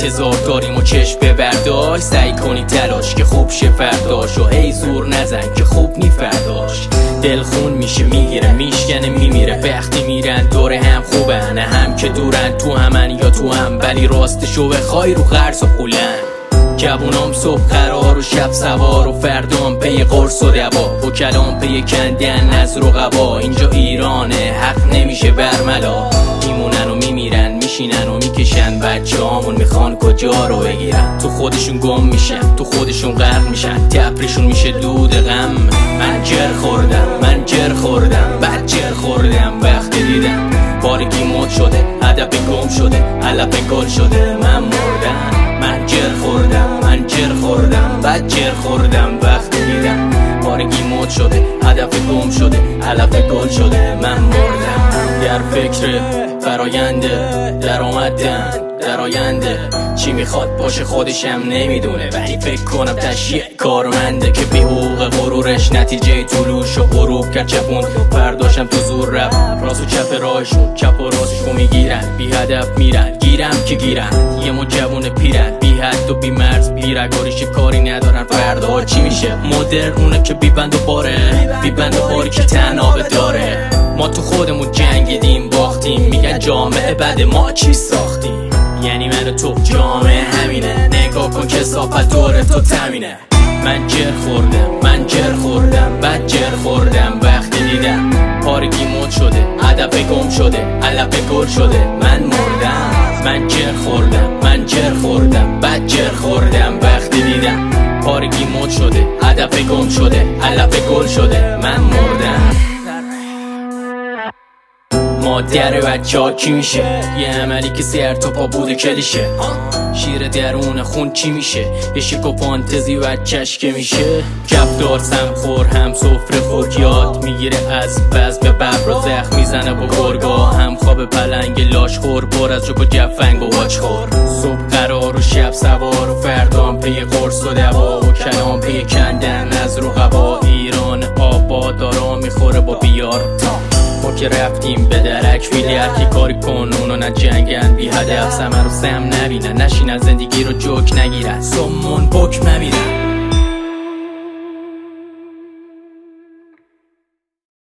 انتظار داریم و چشم ببرداشت، سعی کنی تلاش که خوب شه فرداش، و هی زور نزن که خوب نی فرداش. دلخون میشه میگیره میشکنه میمیره، وقتی میرن دور هم خوبن، هم که دورن تو همن یا تو هم، ولی راستشو بخوای رو قرص و قولن. جوونام صبح قرار و شب سوار، و فردام پی قرص و دوا، و کلام پی کندن نظر و قبا. اینجا ایرانه حق نمیشه برملا، میمونن و میمیرن میشینن و میکشن، بچه هامون میخوان کجا رو بگیرن. تو خودشون گم میشن تو خودشون غرق میشن، تپریشون میشه دود غم. من جر خوردم بعد جر خوردم، وقتی دیدم بارگی مد شده، هدف گم شده، علف گل شده، من مردم. من جر خوردم بعد جر خوردم، وقتی دیدم بارگی مد شده، هدف گم شده، علف گل شده، من مردم. در فکر فراینده در آینده چی میخواد باشه خودشم نمیدونه، ولی فکر کنم تشیه کارمنده که بی حقوق غرورش نتیجه طلوعش و غروب کرد چپون. فرداشم تو زور رفت راست و چپ راهشون، چپ و راستشو میگیرن، بی هدف میرن، گیرم که گیرن. یه مو جوون پیرن بی حد و بی مرز، بی رگاریش کاری ندارن، فردا چی میشه؟ مدرن اونه که بی بند و باری که تنابه داره. ما تو خودمون جنگیدیم باختیم، میگن جامعه بعد ما چی ساختیم، یعنی من و تو جامعه همینه، نگاه کن که صافت دور تو تمینه. من جر خوردم بعد جر خوردم، وقتی دیدم پارگی مد شده، هدف گم شده، علف گل شده، من مردم. من جر خوردم بعد جر خوردم، وقتی دیدم پارگی مد شده، هدف گم شده، علف گل شده، من مردم. مادر بچه ها کی میشه؟ یه عملی که سر تا پا بوده کلیشه. شیر درون خون چی میشه؟ یه شک و فانتزی بچهش که میشه. کفدار سمخور هم سفره خور، یاد میگیره از بز به ببر و زخم میزنه با گرگا، هم خواب پلنگ لاش خور، پر از جوب و جفنگ و واج خور. صبح قرار و شب سوار، و فردام پی قرص و دوا، و کلام پی کندن از رو قبا. ایران آباد دارا میخوره با بیار، ما که رفتیم به درک ویلی هرکی کاری کن، اونو نه جنگن بی هدف، سمر و سم نبینن، نشین از زندگی رو جوک نگیرن، سمون بک نمیرن.